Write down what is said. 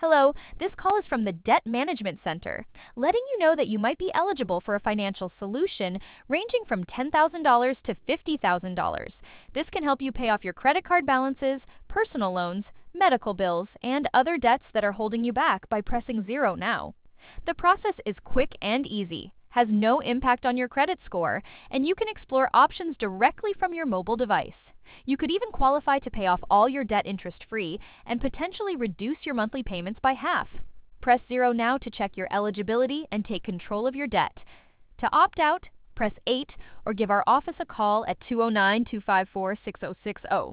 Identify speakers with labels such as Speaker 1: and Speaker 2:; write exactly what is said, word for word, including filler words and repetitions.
Speaker 1: Hello, this call is from the Debt Management Center, letting you know that you might be eligible for a financial solution ranging from ten thousand dollars to fifty thousand dollars. This can help you pay off your credit card balances, personal loans, medical bills, and other debts that are holding you back by pressing zero now. The process is quick and easy, has no impact on your credit score, and you can explore options directly from your mobile device. You could even qualify to pay off all your debt interest-free and potentially reduce your monthly payments by half. Press zero now to check your eligibility and take control of your debt. To opt out, press eight or give our office a call at two oh nine, two five four, six oh six oh.